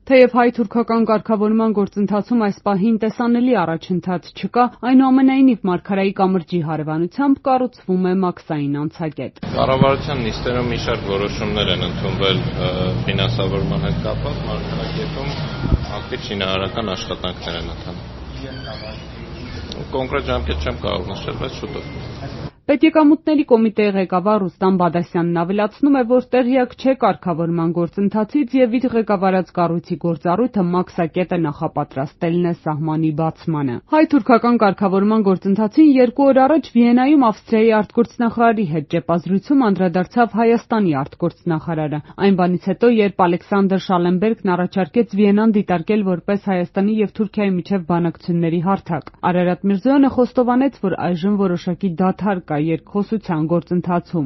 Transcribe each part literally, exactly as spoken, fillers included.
Թեև հայ-թուրքական կարգավորման գործընթացում այս պահին տեսանելի առաջընթաց չկա, այնուամենայնիվ Մարգարայի կամրջի հարևանությամբ կառուցվում է մաքսային անցակետ։ Կառավարության նիստերում մի շարք որոշումներ են ընդունվել ֆինանսավորման հետ կապված, Մարգարակետում ակտիվ շինարարական աշխատանքներ են ընթանում։ Կոնկրետ ժամկետ չեմ կարող նշել, բայց շուտով։ Պետեկամուտների կոմիտեի ղեկավար Ռուստամ Բադասյանն ավելացնում է, որ տեղյակ չէ կարգավորման գործընթացից եւ իր ղեկավարած կառույցի գործառույթը մաքսակետը նախապատրաստելն է սահմանի բացմանը։ Հայ-թուրքական կարգավորման գործընթացին երկու օր առաջ Վիեննայում Ավստրիայի արտգործնախարարի հետ ճեպազրույցում անդրադարձավ Հայաստանի արտգործնախարարը։ Այն բանից հետո, երբ Ալեքսանդր Շալենբերգն առաջարկեց Վիեննան դիտարկել որպես Հայաստանի եւ Թուրքիայի միջև բանակցությունների հարթակ, Արարատ Միրզոյանը խոստովանեց, որ այժմ որոշակի դադար կա երկխոսության գործընթացում։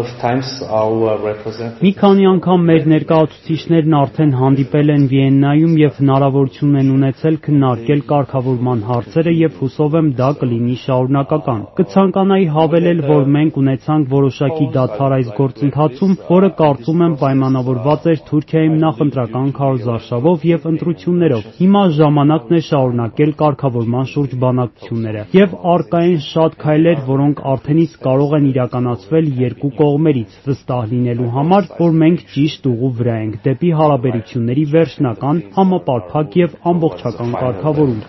Մի քանի անգամ մեր ներկայացուցիչներն արդեն հանդիպել են Վիեննայում եւ հնարավորություն են ունեցել քննարկել կարգավորման հարցերը եւ հուսով եմ դա կլինի շարունակական։ Կցանկանայի հավելել, որ մենք ունեցանք որոշակի դադար այս գործընթացում, որը կարծում եմ պայմանավորված էր Թուրքիայում նախընտրական քարոզարշավով եւ ընտրություններով։ Հիմա ժամանակն է շարունակել կարգավորման շուրջ բանակցությունները եւ առկա են շատ քայլեր, որոնք արդեն իսկ կարող են իրականացվել երկու կողմերից, վստահ լինելու համար, որ մենք ճիշտ ուղու վրա ենք դեպի հարաբերությունների վերջնական, համապարփակ եւ ամբողջական կարգավորում։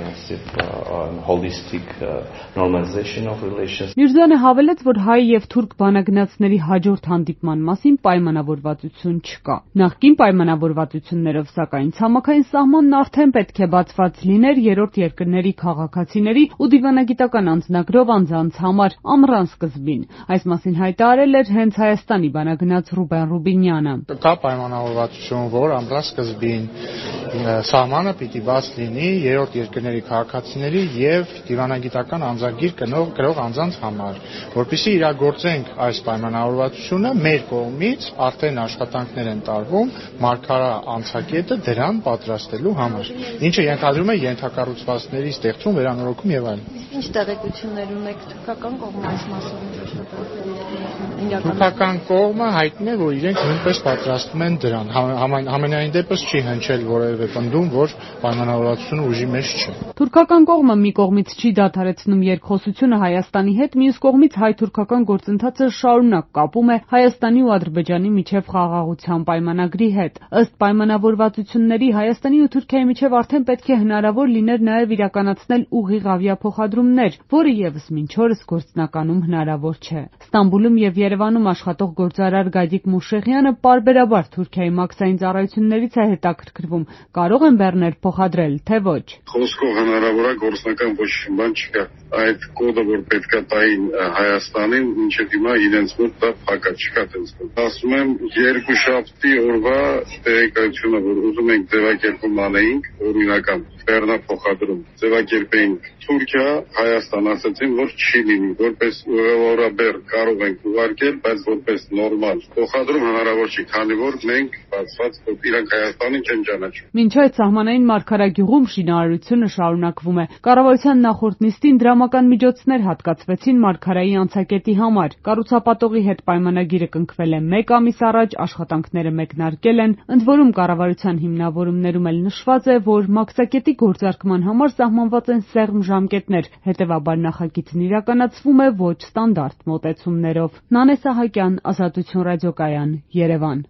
Միրզոյանը հավելեց, որ հայ եւ թուրք բանագնացների հաջորդ հանդիպման մասին պայմանավորվածություն չկա։ Նախկին պայմանավորվածություններով, սակայն, ցամաքային սահմանն արդեն պետք է բացված լիներ երրորդ երկրների քաղաքացիների ու դիվանագիտական անձնագրով անձանց համար ամռան սկզբին։ Այս մասին հայտարարել էր հենց Հայաստանի բանագնաց Ռուբեն Ռուբինյանը։ Կա պայմանավորվածություն, որ ամռան սկզբին սահմանը պիտի բաց լինի երրորդ երկրների քաղաքացիների եւ դիվանագիտական անձագիր կրող անձանց համար, որպեսզի իրագործենք այս պայմանավորվածությունը մեր կողմից արդեն աշխատանքներ են տարվում մարգարա անցակետը դրան պատրաստելու համար, ինչը ենթադրում է ենթակառուցվածքների ստեղծում, վերանորոգում եւ այլն։ Ինչ տեղեկություններ ունեք թուրքական կողմը այս մասով։ Թուրքական կողմը հայտնի է, որ իրենք նույնպես պատրաստվում են դրան։ Համենայն դեպս չի հնչել որևէ պնդում, որ պայմանավորվածությունը ուժի մեջ չէ։ Թուրքական կողմը մի կողմից չի դադարեցնում երկխոսությունը Հայաստանի հետ, մյուս կողմից հայ-թուրքական գործընթացը շարունակ կապում է Հայաստանի ու Ադրբեջանի միջև խաղաղության պայմանագրի հետ։ Ըստ պայմանավորվածությունների Հայաստանի ու Թուրքիայի միջև արդեն պետք է հնարավոր լիներ նաև իրականացնել ուղիղ ավիափոխադրումներ, որը եւս մինչ օրս գործնականում հնարավոր չէ։ Ստամբուլում եւ Երևանում աշխատող գործարար Գայդիկ Մուշեղյանը պարբերաբար Թուրքիայի մաքսային ծառայություններից է հետաքրքրվում։ Կարող են բեռներ փոխադրել, թե ոչ։ Խոսքով հնարավոր է, գործնական ոչ բան չկա։ Այդ կոդը, որ պետքա տային Հայաստանին, մինչև հիմա իրենց մոտ դա փակ է, չկա տենց կոդ։ Ասում եմ, երկուշաբթի օրվա տեղեկայությունը, որ ուզում ենք ձևակերպում անեինք, օրինական բեռնափոխադրում ձևակերպեինք Թուրքիա, Հայաստան, ասացին, որ չի լինի, որպես ուղևորաբեռ կարող ենք ուղարկել, բայց որպես նորմալ փոխադրում հնարավոր չի, քանի որ մենք բացված իրանք Հայաստանին չեն ճանաչում։ Մինչ այդ սահմանային Մարգարագյուղում շինարարությունը շարունակվում է։ Կառավարության նախորդ նիստին դրամական միջոցներ հատկացվեցին Մարգարայի անցակետի համար։ Կառուցապատողի հետ պայմանագիրը կնքվել է մեկ ամիս առաջ, աշխատանքները մեկնարկել են, ընդ որում կառավարության հիմնավորումներում էլ նշված է, որ մաքսակետի գործարկման համար սահմանված են սեղմ ժամկետներ, հետևաբար նախագիծն իրականացվում է ոչ ստանդարտ մոտեցումներով։ Նանե Սահակյան, Ազատություն ռադիոկայան, Երևան։